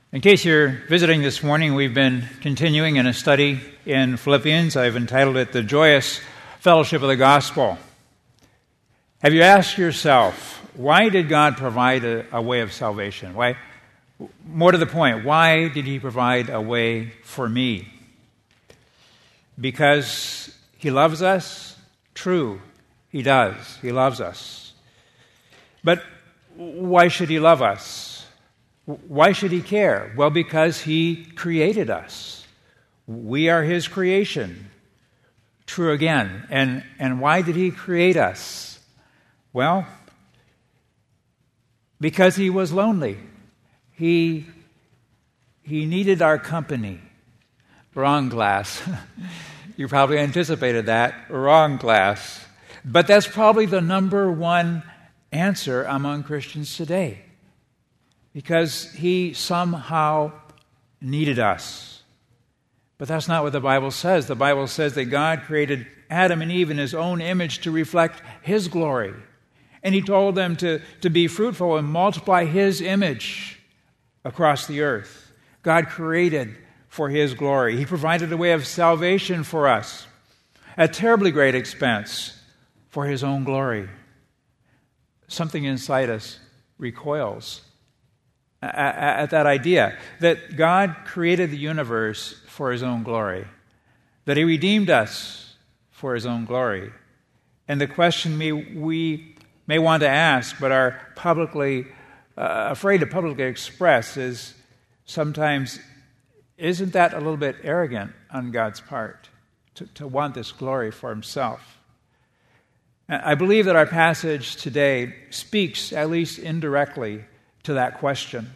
In case you're visiting this morning, we've been continuing in a study in Philippians. I've entitled it The Joyous Fellowship of the Gospel. Have you asked yourself, why did God provide a way of salvation? Why? More to the point, why did He provide a way for me? Because He loves us? True, He does. He loves us. But why should He love us? Why should He care? Well, because He created us. We are His creation. True again. And why did He create us? Well, because He was lonely. He needed our company. Wrong glass. You probably anticipated that. Wrong glass. But that's probably the number one answer among Christians today. Because He somehow needed us. But that's not what the Bible says. The Bible says that God created Adam and Eve in His own image to reflect His glory. And He told them to be fruitful and multiply His image across the earth. God created for His glory. He provided a way of salvation for us at terribly great expense for His own glory. Something inside us recoils at that idea that God created the universe for His own glory, that He redeemed us for His own glory. And the question we may want to ask, but are publicly afraid to publicly express, is sometimes, isn't that a little bit arrogant on God's part to want this glory for Himself? I believe that our passage today speaks, at least indirectly, to that question.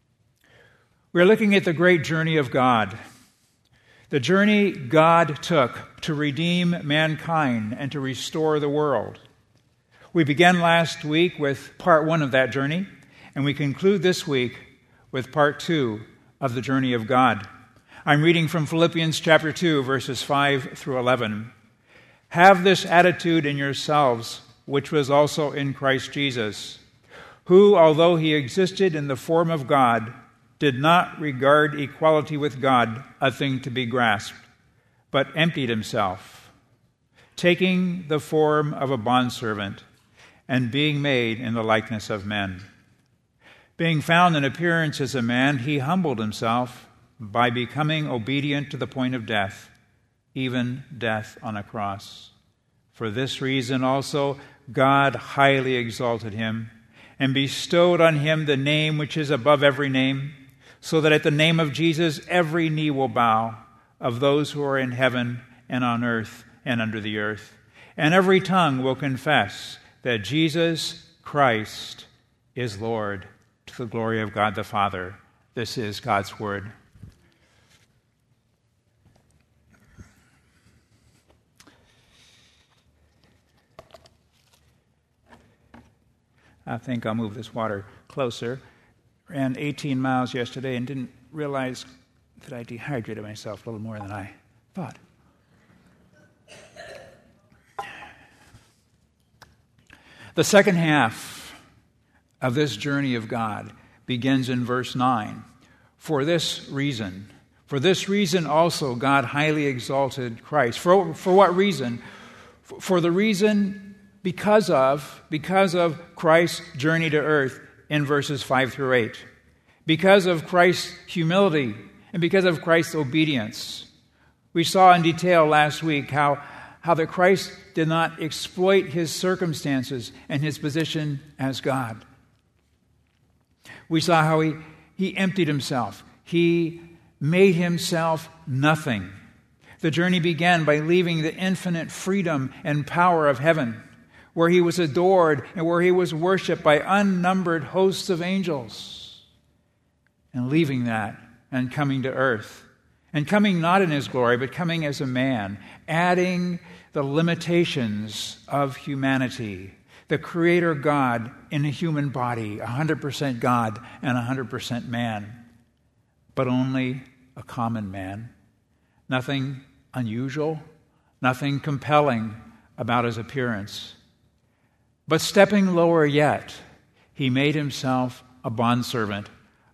We're looking at the great journey of God, the journey God took to redeem mankind and to restore the world. We began last week with part 1 of that journey, and we conclude this week with part 2 of the journey of God. I'm reading from Philippians chapter 2, verses 5 through 11. Have this attitude in yourselves, which was also in Christ Jesus, who, although He existed in the form of God, did not regard equality with God a thing to be grasped, but emptied Himself, taking the form of a bondservant and being made in the likeness of men. Being found in appearance as a man, He humbled Himself by becoming obedient to the point of death, even death on a cross. For this reason also God highly exalted Him and bestowed on Him the name which is above every name, so that at the name of Jesus every knee will bow, of those who are in heaven and on earth and under the earth, and every tongue will confess that Jesus Christ is Lord, to the glory of God the Father. This is God's Word. I think I'll move this water closer. Ran 18 miles yesterday and didn't realize that I dehydrated myself a little more than I thought. The second half of this journey of God begins in verse 9. For this reason also God highly exalted Christ. For what reason? For the reason because of Christ's journey to earth in verses 5 through 8. Because of Christ's humility and because of Christ's obedience. We saw in detail last week how that Christ did not exploit His circumstances and His position as God. We saw how He emptied Himself. He made Himself nothing. The journey began by leaving the infinite freedom and power of heaven, where He was adored and where He was worshipped by unnumbered hosts of angels, and leaving that and coming to earth, and coming not in His glory, but coming as a man, adding the limitations of humanity, the Creator God in a human body, 100% God and 100% man, but only a common man. Nothing unusual, nothing compelling about His appearance. But stepping lower yet, He made Himself a bondservant,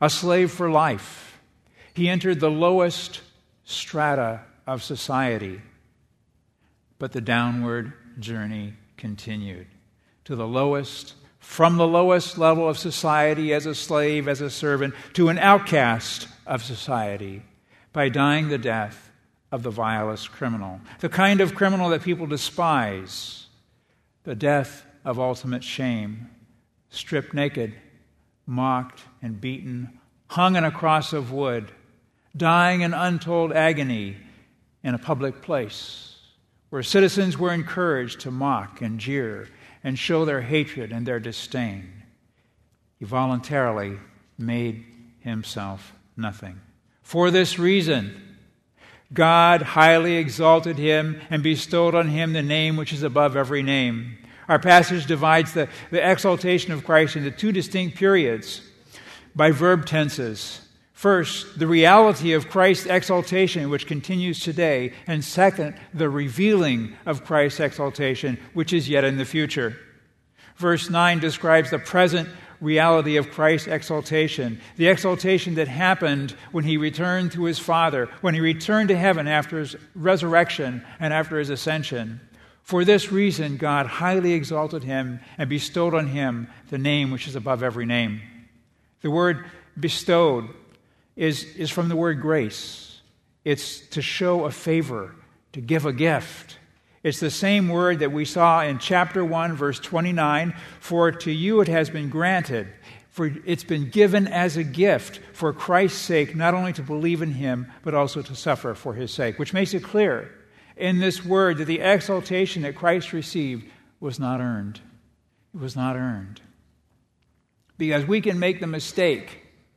a slave for life. He entered the lowest strata of society, but the downward journey continued to the lowest, from the lowest level of society as a slave, as a servant, to an outcast of society by dying the death of the vilest criminal, the kind of criminal that people despise, the death of ultimate shame, stripped naked, mocked and beaten, hung on a cross of wood, dying in untold agony in a public place where citizens were encouraged to mock and jeer and show their hatred and their disdain. He voluntarily made himself nothing. For this reason, God highly exalted him and bestowed on him the name which is above every name. Our passage divides the exaltation of Christ into two distinct periods by verb tenses. First, the reality of Christ's exaltation, which continues today, and second, the revealing of Christ's exaltation, which is yet in the future. Verse 9 describes the present reality of Christ's exaltation, the exaltation that happened when he returned to his Father, when he returned to heaven after his resurrection and after his ascension. For this reason, God highly exalted him and bestowed on him the name which is above every name. The word bestowed is from the word grace. It's to show a favor, to give a gift. It's the same word that we saw in chapter 1, verse 29, for to you it has been granted, for it's been given as a gift for Christ's sake, not only to believe in him, but also to suffer for his sake, which makes it clear in this word that the exaltation that Christ received was not earned. It was not earned. Because we can make the mistake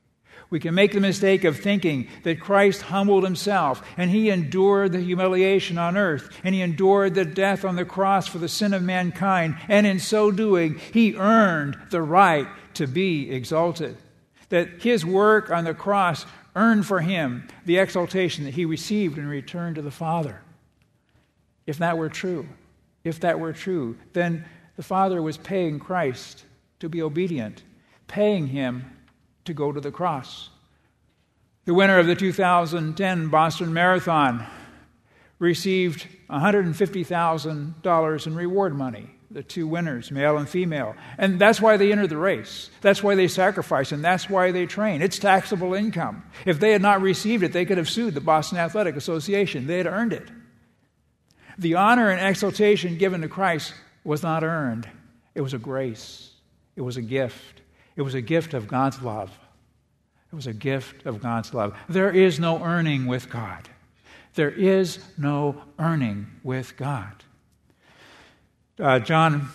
of thinking that Christ humbled himself and he endured the humiliation on earth and he endured the death on the cross for the sin of mankind, and in so doing he earned the right to be exalted. That his work on the cross earned for him the exaltation that he received in return to the Father. If that were true, then the Father was paying Christ to be obedient, paying him to go to the cross. The winner of the 2010 Boston Marathon received $150,000 in reward money, the two winners, male and female. And that's why they entered the race. That's why they sacrificed, and that's why they train. It's taxable income. If they had not received it, they could have sued the Boston Athletic Association. They had earned it. The honor and exaltation given to Christ was not earned. It was a grace. It was a gift. It was a gift of God's love. It was a gift of God's love. There is no earning with God. There is no earning with God. In John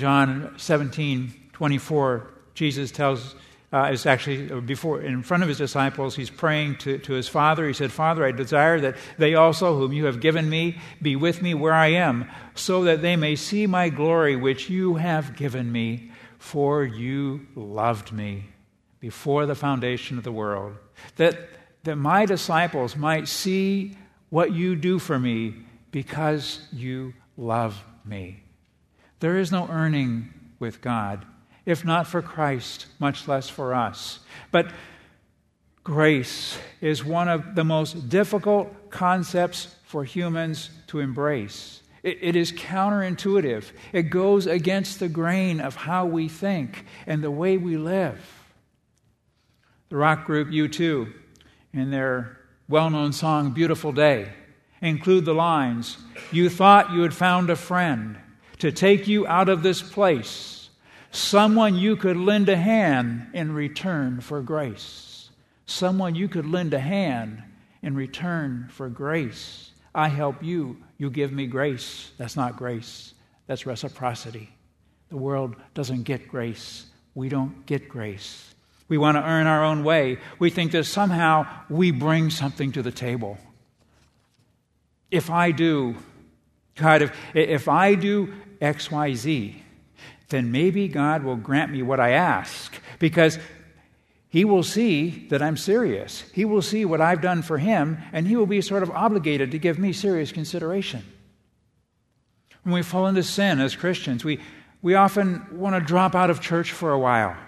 17:24, Jesus tells, is actually before, in front of his disciples, he's praying to his Father. He said, Father, I desire that they also, whom you have given me, be with me where I am, so that they may see my glory which you have given me. For you loved me before the foundation of the world, that my disciples might see what you do for me because you love me. There is no earning with God, if not for Christ, much less for us. But grace is one of the most difficult concepts for humans to embrace. It is counterintuitive. It goes against the grain of how we think and the way we live. The rock group U2, in their well-known song, Beautiful Day, include the lines, you thought you had found a friend to take you out of this place, someone you could lend a hand in return for grace. Someone you could lend a hand in return for grace. I help you, you give me grace. That's not grace. That's reciprocity. The world doesn't get grace. We don't get grace. We want to earn our own way. We think that somehow we bring something to the table. If I do, God, if I do X, Y, Z, then maybe God will grant me what I ask, because He will see that I'm serious. He will see what I've done for Him, and He will be sort of obligated to give me serious consideration. When we fall into sin as Christians, we often want to drop out of church for a while.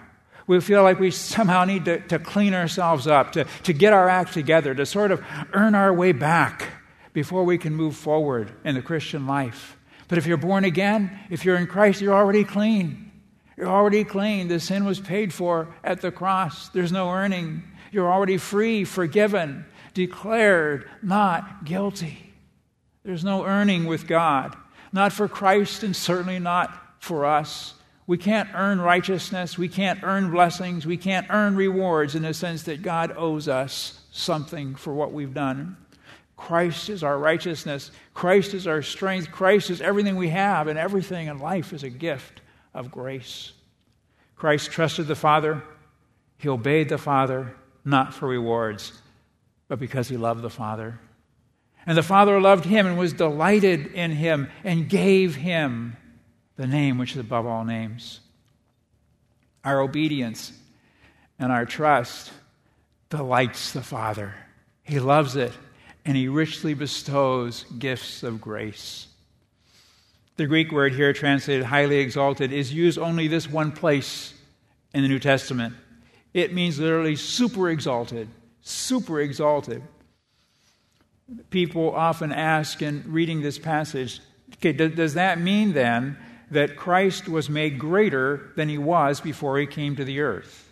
We feel like we somehow need to clean ourselves up, to get our act together, to sort of earn our way back before we can move forward in the Christian life. But if you're born again, if you're in Christ, you're already clean. You're already clean. The sin was paid for at the cross. There's no earning. You're already free, forgiven, declared not guilty. There's no earning with God. Not for Christ and certainly not for us. We can't earn righteousness. We can't earn blessings. We can't earn rewards in the sense that God owes us something for what we've done. Christ is our righteousness. Christ is our strength. Christ is everything we have, and everything in life is a gift of grace. Christ trusted the Father. He obeyed the Father, not for rewards, but because he loved the Father. And the Father loved him and was delighted in him and gave him the name which is above all names. Our obedience and our trust delights the Father. He loves it, and he richly bestows gifts of grace. The Greek word here, translated highly exalted, is used only this one place in the New Testament. It means literally super exalted, super exalted. People often ask in reading this passage, okay, does that mean then that Christ was made greater than he was before he came to the earth?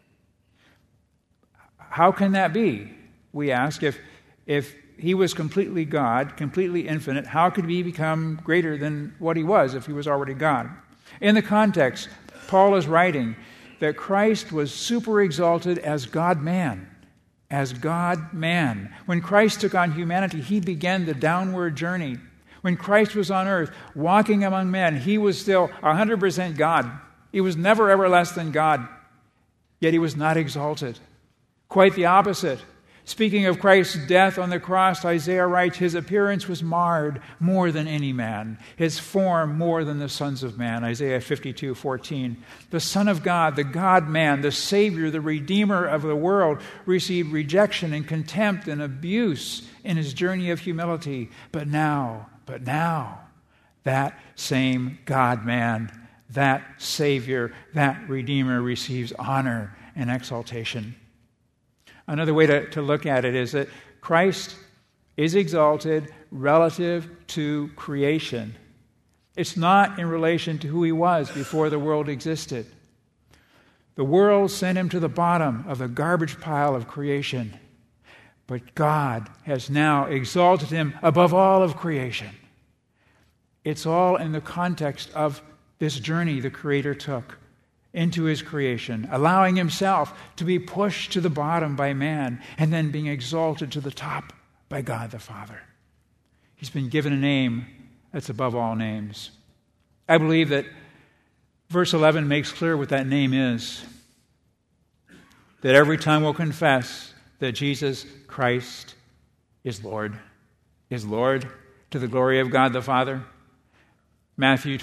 How can that be? We ask, if he was completely God, completely infinite, how could he become greater than what he was if he was already God? In the context, Paul is writing that Christ was super exalted as God-man. As God-man. When Christ took on humanity, he began the downward journey. When Christ was on earth, walking among men, he was still 100% God. He was never ever less than God. Yet he was not exalted. Quite the opposite. Speaking of Christ's death on the cross, Isaiah writes, his appearance was marred more than any man, his form more than the sons of man. Isaiah 52:14. The Son of God, the God-man, the Savior, the Redeemer of the world, received rejection and contempt and abuse in his journey of humility. But now, that same God-man, that Savior, that Redeemer receives honor and exaltation. Another way to look at it is that Christ is exalted relative to creation. It's not in relation to who he was before the world existed. The world sent him to the bottom of the garbage pile of creation. But God has now exalted him above all of creation. It's all in the context of this journey the Creator took into his creation, allowing himself to be pushed to the bottom by man and then being exalted to the top by God the Father. He's been given a name that's above all names. I believe that verse 11 makes clear what that name is. That every tongue will confess that Jesus Christ is Lord to the glory of God the Father. Matthew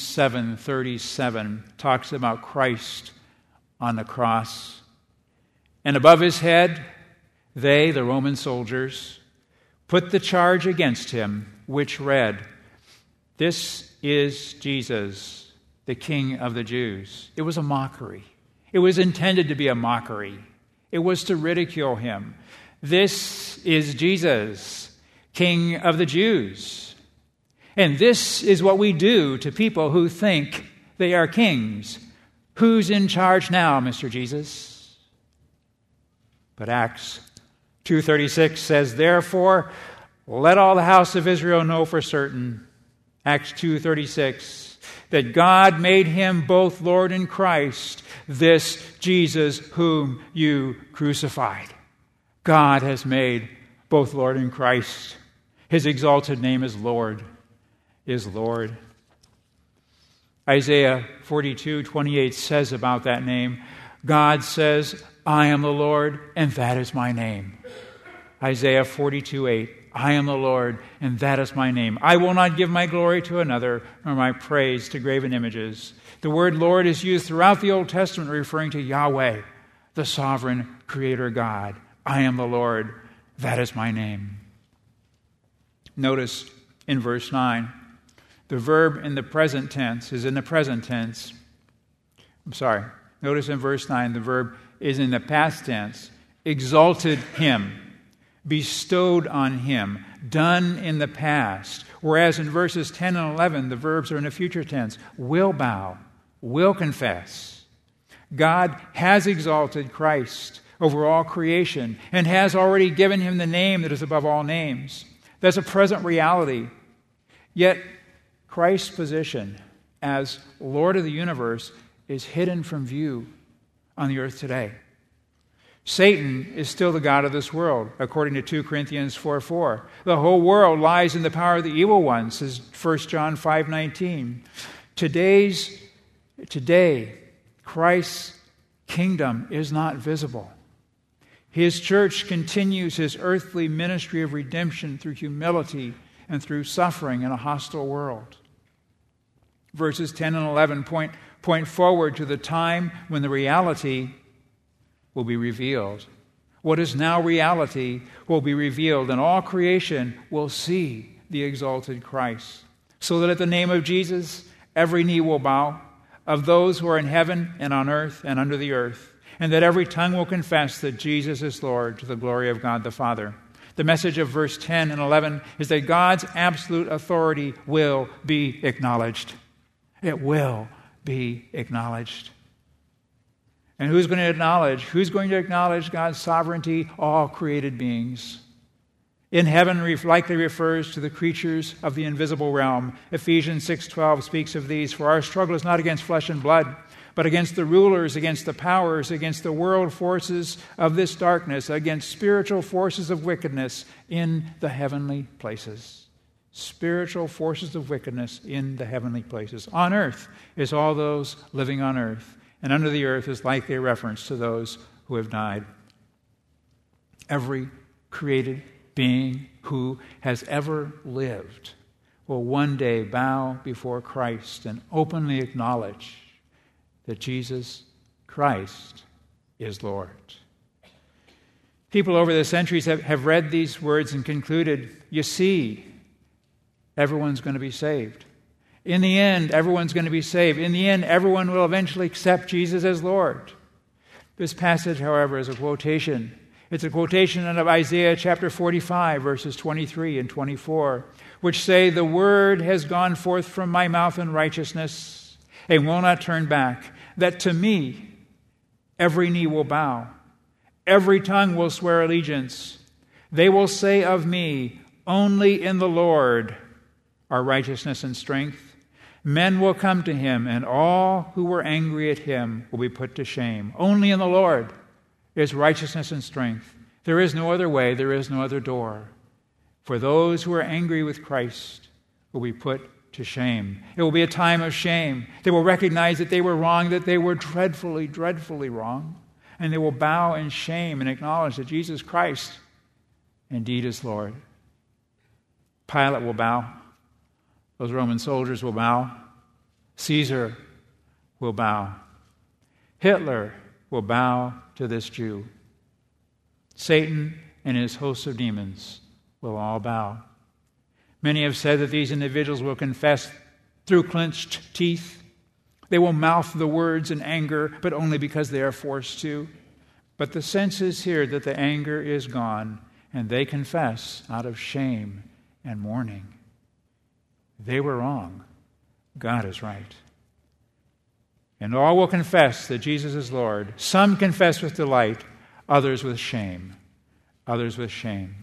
27:37 talks about Christ on the cross. And above his head, they, the Roman soldiers, put the charge against him, which read, "This is Jesus, the King of the Jews." It was a mockery. It was intended to be a mockery. It was to ridicule him. This is Jesus, King of the Jews. And this is what we do to people who think they are kings. Who's in charge now, Mr. Jesus? But Acts 2:36 says, "Therefore, let all the house of Israel know for certain," Acts 2:36, "that God made him both Lord and Christ, this Jesus whom you crucified." God has made both Lord and Christ. His exalted name is Lord. Isaiah 42:28 says about that name, God says, "I am the Lord, and that is my name." Isaiah 42:8, "I am the Lord, and that is my name. I will not give my glory to another, nor my praise to graven images." The word Lord is used throughout the Old Testament referring to Yahweh, the sovereign creator God. I am the Lord, that is my name. Notice in verse 9, the verb in the present tense is in the present tense. Notice in verse 9, the verb is in the past tense. Exalted him, bestowed on him, done in the past. Whereas in verses 10 and 11, the verbs are in the future tense. Will bow, will confess. God has exalted Christ over all creation and has already given him the name that is above all names. That's a present reality. Yet Christ's position as Lord of the universe is hidden from view on the earth today. Satan is still the god of this world, according to 2 Corinthians 4:4. The whole world lies in the power of the evil one, says 1 John 5:19. Today, Christ's kingdom is not visible. His church continues his earthly ministry of redemption through humility and through suffering in a hostile world. Verses 10 and 11 point forward to the time when the reality will be revealed. What is now reality will be revealed, and all creation will see the exalted Christ. So that at the name of Jesus, every knee will bow, of those who are in heaven and on earth and under the earth, and that every tongue will confess that Jesus is Lord, to the glory of God the Father. The message of verse 10 and 11 is that God's absolute authority will be acknowledged. It will be acknowledged. And who's going to acknowledge? Who's going to acknowledge God's sovereignty? All created beings. In heaven likely refers to the creatures of the invisible realm. Ephesians 6:12 speaks of these. For our struggle is not against flesh and blood, but against the rulers, against the powers, against the world forces of this darkness, against spiritual forces of wickedness in the heavenly places. Spiritual forces of wickedness in the heavenly places. On earth is all those living on earth, and under the earth is likely a reference to those who have died. Every created being who has ever lived will one day bow before Christ and openly acknowledge that Jesus Christ is Lord. People over the centuries have read these words and concluded, you see, everyone's going to be saved. In the end, everyone's going to be saved. In the end, everyone will eventually accept Jesus as Lord. This passage, however, is a quotation. It's a quotation out of Isaiah chapter 45, verses 23 and 24, which say, the word has gone forth from my mouth in righteousness, and will not turn back, that to me every knee will bow, every tongue will swear allegiance. They will say of me, only in the Lord are righteousness and strength. Men will come to him, and all who were angry at him will be put to shame. Only in the Lord is righteousness and strength. There is no other way, there is no other door. For those who are angry with Christ will be put to shame. It will be a time of shame. They will recognize that they were wrong, that they were dreadfully, dreadfully wrong. And they will bow in shame and acknowledge that Jesus Christ indeed is Lord. Pilate will bow. Those Roman soldiers will bow. Caesar will bow. Hitler will bow to this Jew. Satan and his host of demons will all bow. Many have said that these individuals will confess through clenched teeth. They will mouth the words in anger, but only because they are forced to. But the sense is here that the anger is gone, and they confess out of shame and mourning. They were wrong. God is right. And all will confess that Jesus is Lord. Some confess with delight, others with shame. Others with shame.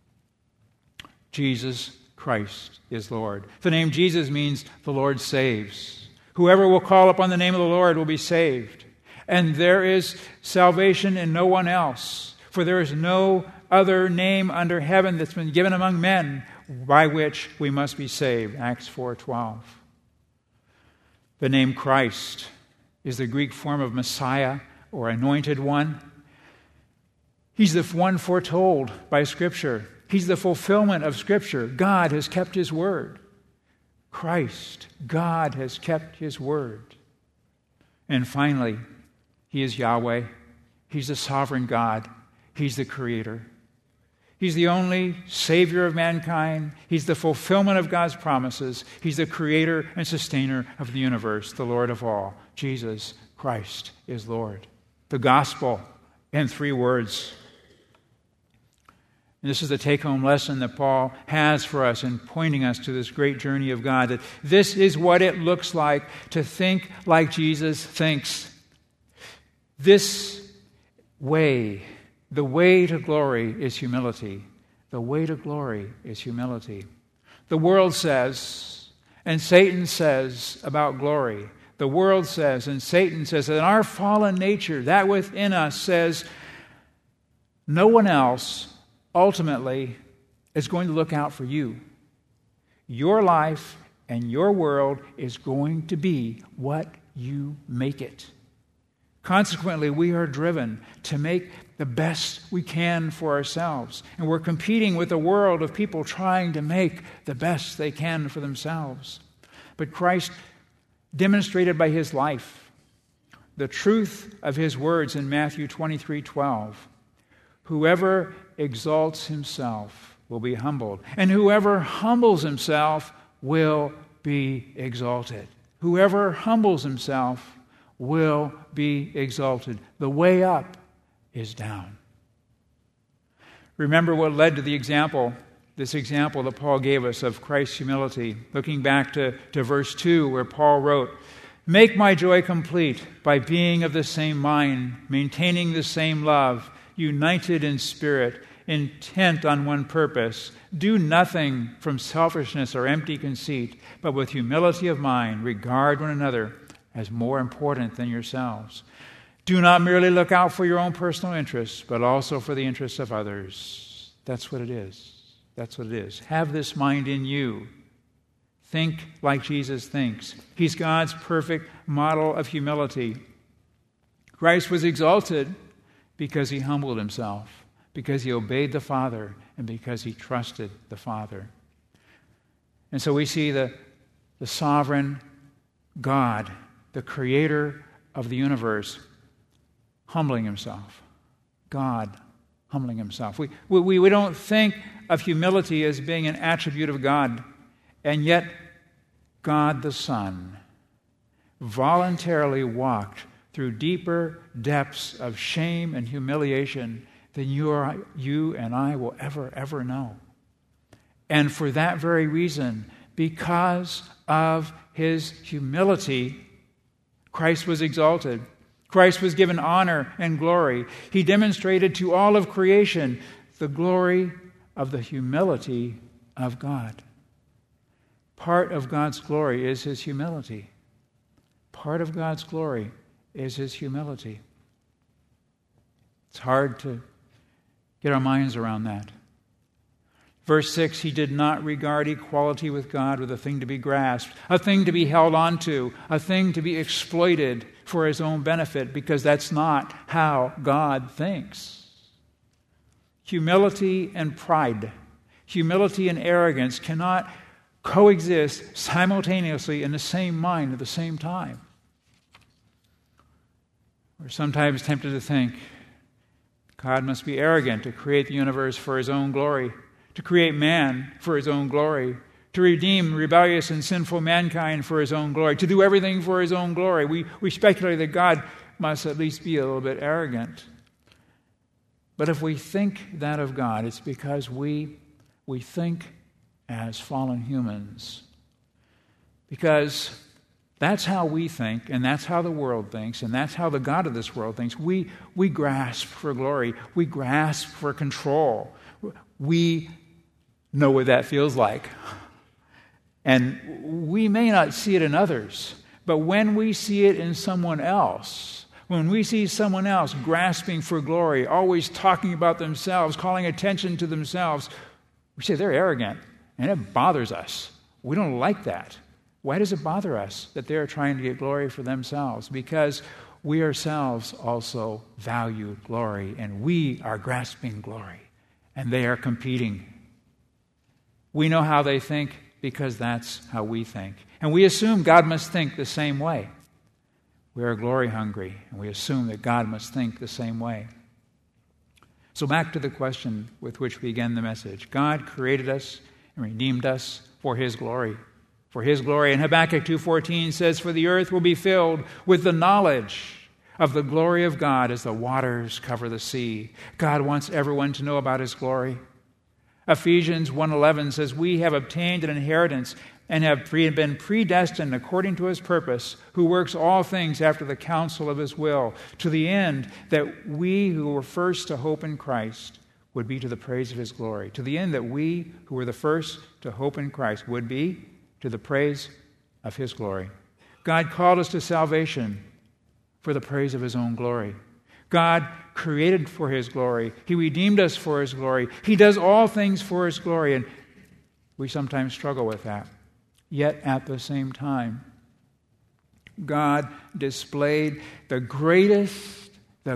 Jesus Christ is Lord. The name Jesus means the Lord saves. Whoever will call upon the name of the Lord will be saved. And there is salvation in no one else, for there is no other name under heaven that's been given among men by which we must be saved. Acts 4:12. The name Christ is the Greek form of Messiah or Anointed One. He's the one foretold by Scripture. He's the fulfillment of Scripture. God has kept His word. Christ, God has kept His word. And finally, He is Yahweh. He's the sovereign God. He's the Creator. He's the only Savior of mankind. He's the fulfillment of God's promises. He's the Creator and Sustainer of the universe, the Lord of all, Jesus Christ is Lord. The gospel in 3 words. And this is the take-home lesson that Paul has for us in pointing us to this great journey of God, that this is what it looks like to think like Jesus thinks. This way, the way to glory is humility. The way to glory is humility. The world says, and Satan says about glory, the world says and Satan says that in our fallen nature, that within us says, no one else ultimately is going to look out for you. Your life and your world is going to be what you make it. Consequently, we are driven to make the best we can for ourselves. And we're competing with a world of people trying to make the best they can for themselves. But Christ demonstrated by his life the truth of his words in Matthew 23:12. Whoever exalts himself will be humbled, and whoever humbles himself will be exalted. Whoever humbles himself will be exalted. The way up is down. Remember what led to this example that Paul gave us of Christ's humility. Looking back to verse 2 where Paul wrote, "Make my joy complete by being of the same mind, maintaining the same love, united in spirit, intent on one purpose. Do nothing from selfishness or empty conceit, but with humility of mind, regard one another as more important than yourselves. Do not merely look out for your own personal interests, but also for the interests of others." That's what it is. That's what it is. Have this mind in you. Think like Jesus thinks. He's God's perfect model of humility. Christ was exalted because he humbled himself, because he obeyed the Father, and because he trusted the Father. And so we see the sovereign God, the creator of the universe, humbling himself. God humbling himself. We don't think of humility as being an attribute of God, and yet God the Son voluntarily walked through deeper depths of shame and humiliation than you and I will ever know. And for that very reason, because of his humility, Christ was exalted. Christ was given honor and glory. He demonstrated to all of creation the glory of the humility of God. Part of God's glory is his humility. Part of God's glory is his humility. It's hard to get our minds around that. Verse 6, he did not regard equality with God with a thing to be grasped, a thing to be held onto, a thing to be exploited for his own benefit, because that's not how God thinks. Humility and pride, humility and arrogance cannot coexist simultaneously in the same mind at the same time. We're sometimes tempted to think God must be arrogant to create the universe for his own glory, to create man for his own glory, to redeem rebellious and sinful mankind for his own glory, to do everything for his own glory. We speculate that God must at least be a little bit arrogant. But if we think that of God, it's because we think as fallen humans. Because that's how we think, and that's how the world thinks, and that's how the God of this world thinks. We grasp for glory. We grasp for control. We know what that feels like. And we may not see it in others, but when we see it in someone else, when we see someone else grasping for glory, always talking about themselves, calling attention to themselves, we say they're arrogant, and it bothers us. We don't like that. Why does it bother us that they're trying to get glory for themselves? Because we ourselves also value glory, and we are grasping glory, and they are competing. We know how they think because that's how we think. And we assume God must think the same way. We are glory hungry, and we assume that God must think the same way. So back to the question with which we began the message. God created us and redeemed us for his glory, for His glory. And Habakkuk 2:14 says, "For the earth will be filled with the knowledge of the glory of God as the waters cover the sea." God wants everyone to know about His glory. Ephesians 1:11 says, "We have obtained an inheritance and have been predestined according to His purpose, who works all things after the counsel of His will, to the end that we who were first to hope in Christ would be to the praise of His glory." To the end that we who were the first to hope in Christ would be to the praise of His glory. God called us to salvation for the praise of His own glory. God created for His glory. He redeemed us for His glory. He does all things for His glory, and we sometimes struggle with that. Yet at the same time, God displayed the greatest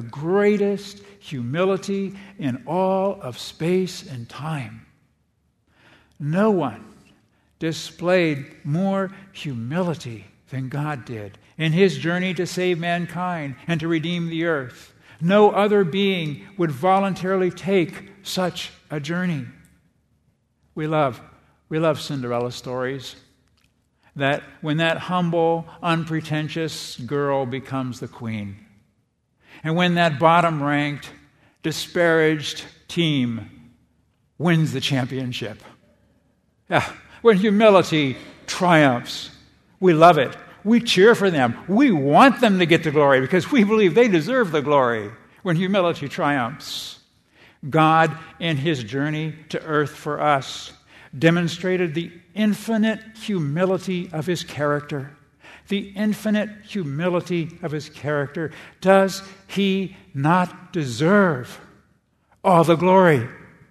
humility in all of space and time. No one displayed more humility than God did in His journey to save mankind and to redeem the earth. No other being would voluntarily take such a journey. We love Cinderella stories. That when that humble, unpretentious girl becomes the queen, and when that bottom-ranked, disparaged team wins the championship. When humility triumphs, we love it. We cheer for them. We want them to get the glory because we believe they deserve the glory when humility triumphs. God, in His journey to earth for us, demonstrated the infinite humility of His character. The infinite humility of His character. Does He not deserve all the glory?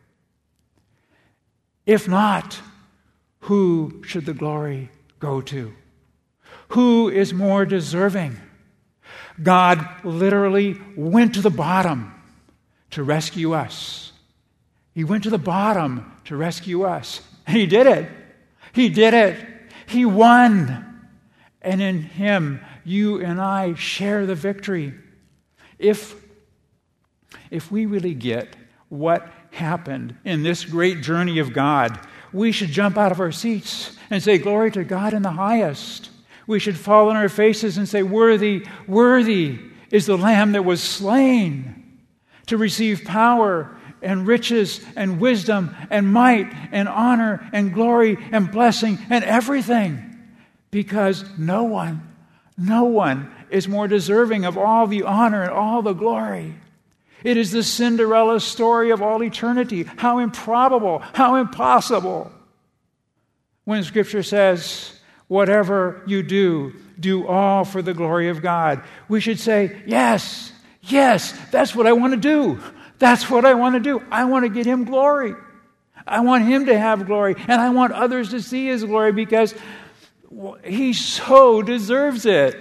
If not, who should the glory go to? Who is more deserving? God literally went to the bottom to rescue us. He went to the bottom to rescue us. And He did it. He did it. He won. And in Him, you and I share the victory. If we really get what happened in this great journey of God, we should jump out of our seats and say, "Glory to God in the highest." We should fall on our faces and say, "Worthy, worthy is the Lamb that was slain to receive power and riches and wisdom and might and honor and glory and blessing and everything." Because no one is more deserving of all the honor and all the glory. It is the Cinderella story of all eternity. How improbable, how impossible. When Scripture says, "Whatever you do, do all for the glory of God," we should say, yes, that's what I want to do. That's what I want to do. I want to get Him glory. I want Him to have glory. And I want others to see His glory because He so deserves it.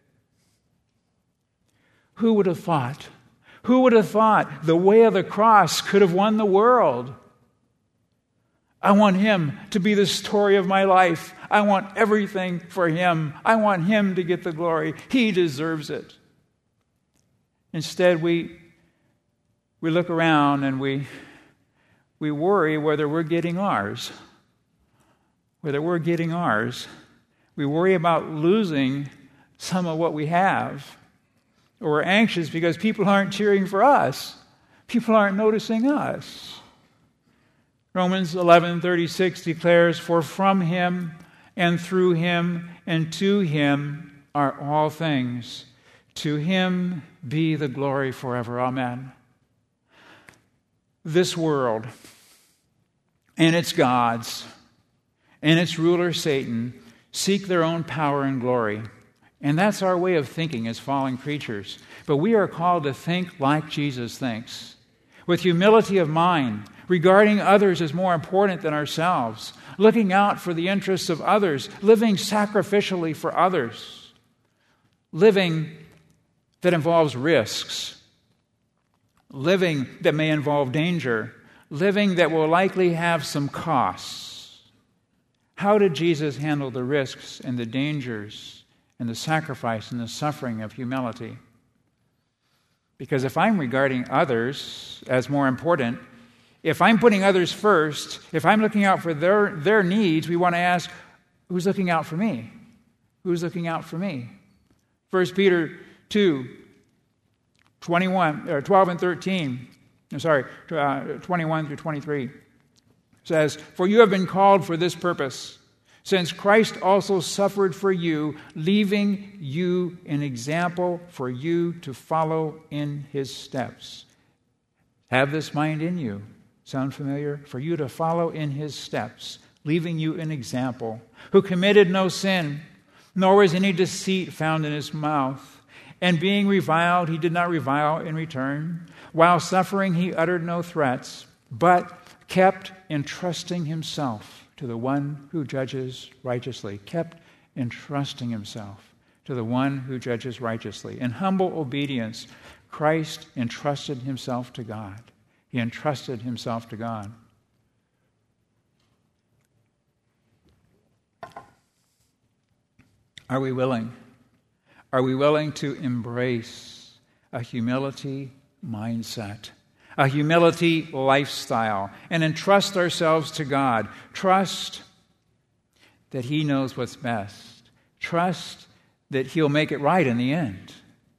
Who would have thought? Who would have thought the way of the cross could have won the world? I want Him to be the story of my life. I want everything for Him. I want Him to get the glory. He deserves it. Instead, we look around and we worry whether we're getting ours. Whether we're getting ours. We worry about losing some of what we have. Or we're anxious because people aren't cheering for us. People aren't noticing us. Romans 11:36 declares, "For from Him and through Him and to Him are all things. To Him be the glory forever." Amen. This world and its gods and its ruler Satan seek their own power and glory. And that's our way of thinking as fallen creatures. But we are called to think like Jesus thinks, with humility of mind, regarding others as more important than ourselves, looking out for the interests of others, living sacrificially for others, living that involves risks, living that may involve danger, living that will likely have some costs. How did Jesus handle the risks and the dangers and the sacrifice and the suffering of humility? Because if I'm regarding others as more important, if I'm putting others first, if I'm looking out for their needs, we want to ask, Who's looking out for me? Who's looking out for me? 1 Peter 2, 12 and 13. 21 through 23 says, "For you have been called for this purpose, since Christ also suffered for you, leaving you an example for you to follow in his steps." Have this mind in you. Sound familiar? For you to follow in his steps, leaving you an example, who committed no sin, nor was any deceit found in his mouth. And being reviled, he did not revile in return. While suffering, he uttered no threats, but kept entrusting himself to the one who judges righteously. Kept entrusting himself to the one who judges righteously. In humble obedience, Christ entrusted himself to God. He entrusted himself to God. Are we willing? Are we willing to embrace a humility mindset, a humility lifestyle, and entrust ourselves to God? Trust that he knows what's best. Trust that he'll make it right in the end.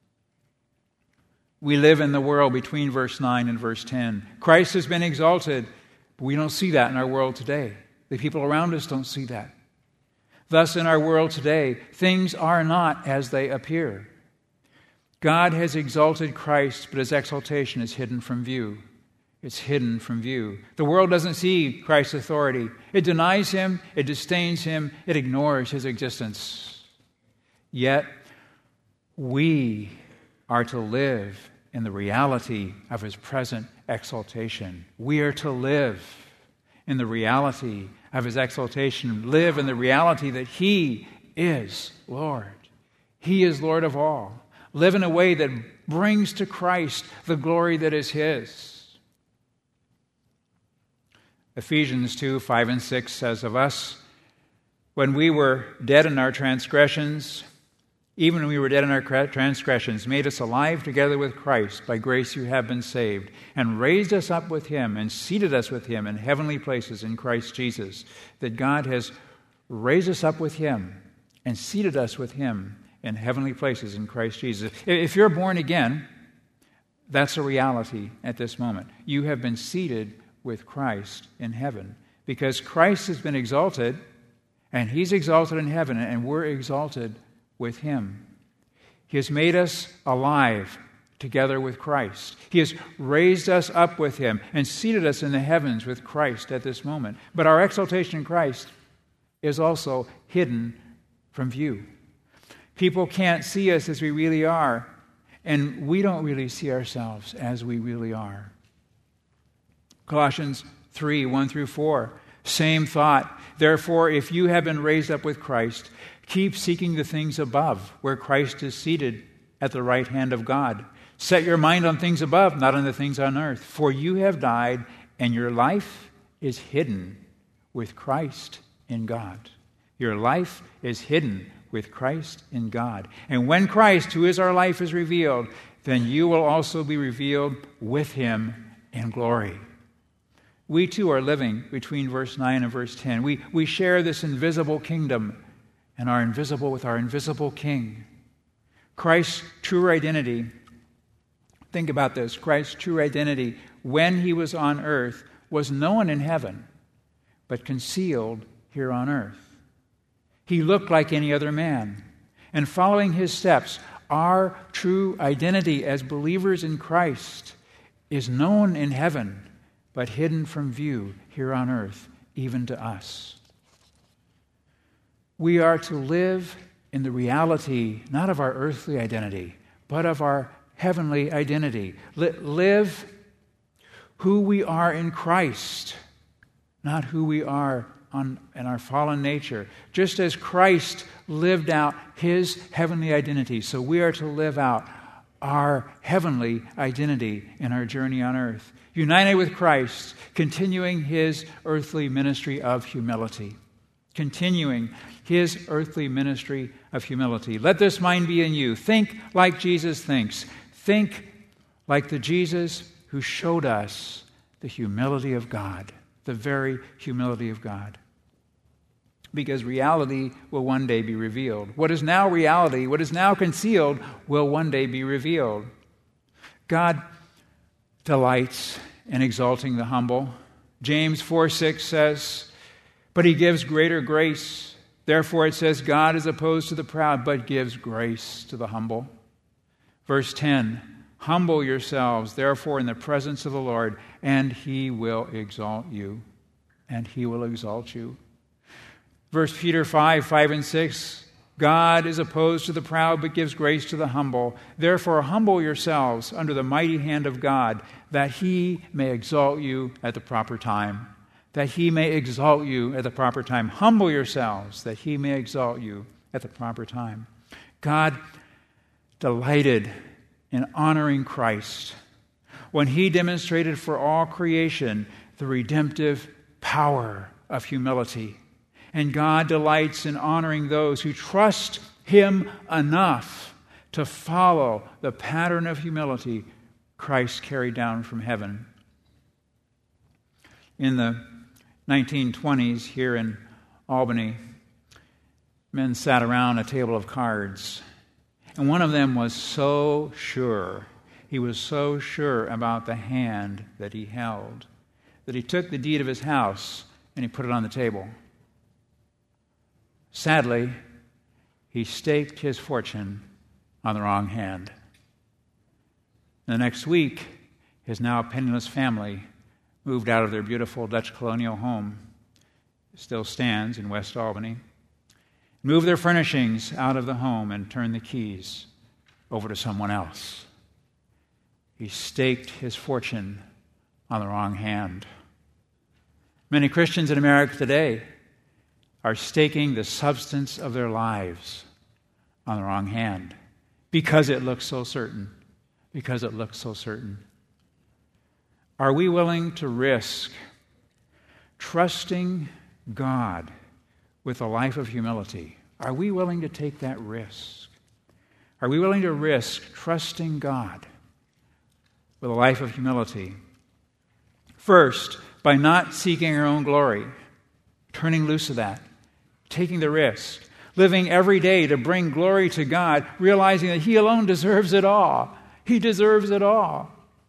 We live in the world between verse 9 and verse 10. Christ has been exalted, but we don't see that in our world today. The people around us don't see that. Thus, in our world today, things are not as they appear. God has exalted Christ, but his exaltation is hidden from view. It's hidden from view. The world doesn't see Christ's authority. It denies him, it disdains him, it ignores his existence. Yet, we are to live in the reality of his present exaltation. We are to live in the reality of his exaltation, live in the reality that he is Lord. He is Lord of all. Live in a way that brings to Christ the glory that is his. Ephesians 2, 5 and 6 says of us, when we were dead in our transgressions, even when we were dead in our transgressions, made us alive together with Christ. By grace you have been saved, and raised us up with him, and seated us with him in heavenly places in Christ Jesus. That God has raised us up with him, and seated us with him in heavenly places in Christ Jesus. If you're born again, that's a reality at this moment. You have been seated with Christ in heaven, because Christ has been exalted, and he's exalted in heaven, and we're exalted with him. He has made us alive together with Christ. He has raised us up with him and seated us in the heavens with Christ at this moment. But our exaltation in Christ is also hidden from view. People can't see us as we really are, and we don't really see ourselves as we really are. Colossians 3, 1 through 4, same thought. Therefore, if you have been raised up with Christ, keep seeking the things above, where Christ is seated at the right hand of God. Set your mind on things above, not on the things on earth. For you have died, and your life is hidden with Christ in God. Your life is hidden with Christ in God. And when Christ, who is our life, is revealed, then you will also be revealed with him in glory. We too are living between verse 9 and verse 10. We share this invisible kingdom and are invisible with our invisible King. Christ's true identity, think about this, Christ's true identity when he was on earth was known in heaven, but concealed here on earth. He looked like any other man. And following his steps, our true identity as believers in Christ is known in heaven, but hidden from view here on earth, even to us. We are to live in the reality, not of our earthly identity, but of our heavenly identity. Live who we are in Christ, not who we are in our fallen nature. Just as Christ lived out his heavenly identity, so we are to live out our heavenly identity in our journey on earth. United with Christ, continuing his earthly ministry of humility. Continuing his earthly ministry of humility. Let this mind be in you. Think like Jesus thinks. Think like the Jesus who showed us the humility of God, the very humility of God. because reality will one day be revealed. What is now reality, what is now concealed, will one day be revealed. God delights in exalting the humble. James 4:6 says, but he gives greater grace. Therefore it says, God is opposed to the proud, but gives grace to the humble. Verse 10, humble yourselves, therefore, in the presence of the Lord, and he will exalt you. And he will exalt you. 1 Peter 5 and 6, God is opposed to the proud, but gives grace to the humble. Therefore, humble yourselves under the mighty hand of God, that he may exalt you at the proper time. That he may exalt you at the proper time. Humble yourselves, that he may exalt you at the proper time. God delighted in honoring Christ when he demonstrated for all creation the redemptive power of humility. And God delights in honoring those who trust him enough to follow the pattern of humility Christ carried down from heaven. In the 1920s, here in Albany, men sat around a table of cards. And one of them was so sure, he was so sure about the hand that he held, that he took the deed of his house and he put it on the table. Sadly, he staked his fortune on the wrong hand. The next week, his now penniless family moved out of their beautiful Dutch colonial home. It still stands in West Albany. Moved their furnishings out of the home and turned the keys over to someone else. He staked his fortune on the wrong hand. Many Christians in America today are staking the substance of their lives on the wrong hand because it looks so certain. Because it looks so certain. Are we willing to risk trusting God with a life of humility? Are we willing to take that risk? Are we willing to risk trusting God with a life of humility? First, by not seeking our own glory, turning loose of that, taking the risk, living every day to bring glory to God, realizing that he alone deserves it all. He deserves it all.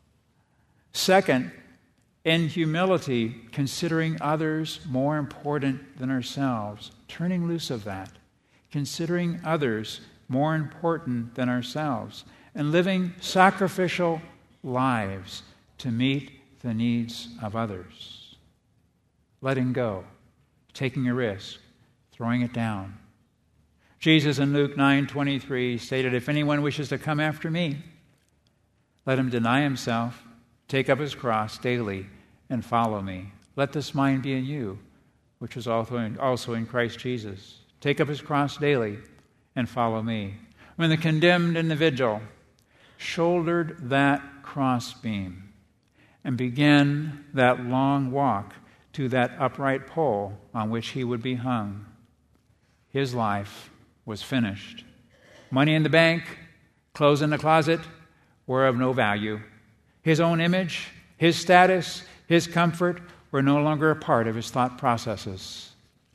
Second, in humility, considering others more important than ourselves, turning loose of that, considering others more important than ourselves, and living sacrificial lives to meet the needs of others. Letting go, taking a risk, throwing it down. Jesus in Luke 9:23 stated, if anyone wishes to come after me, let him deny himself, take up his cross daily, and follow me. Let this mind be in you, which was also in Christ Jesus. Take up his cross daily and follow me. When the condemned individual shouldered that crossbeam and began that long walk to that upright pole on which he would be hung, his life was finished. Money in the bank, clothes in the closet were of no value. His own image, his status, his comfort were no longer a part of his thought processes.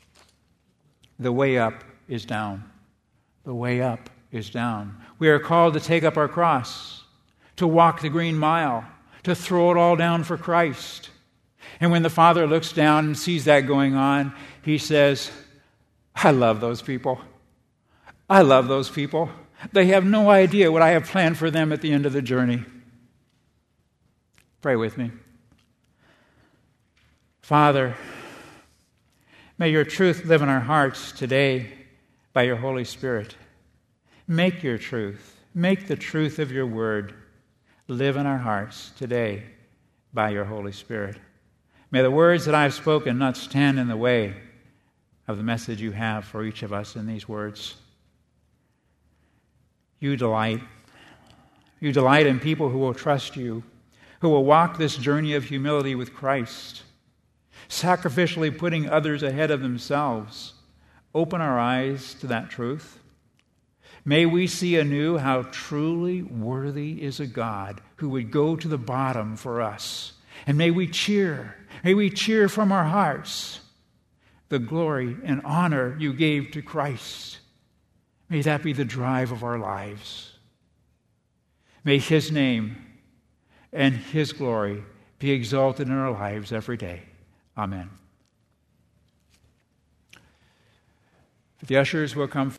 The way up is down. The way up is down. We are called to take up our cross, to walk the green mile, to throw it all down for Christ. And when the Father looks down and sees that going on, he says, I love those people. I love those people. They have no idea what I have planned for them at the end of the journey. Pray with me. Father, may your truth live in our hearts today by your Holy Spirit. Make your truth, make the truth of your word live in our hearts today by your Holy Spirit. May the words that I have spoken not stand in the way of the message you have for each of us in these words. You delight in people who will trust you, who will walk this journey of humility with Christ, sacrificially putting others ahead of themselves. Open our eyes to that truth. May we see anew how truly worthy is a God who would go to the bottom for us. And may we cheer from our hearts the glory and honor you gave to Christ. May that be the drive of our lives. May His name and His glory be exalted in our lives every day. Amen. The ushers will come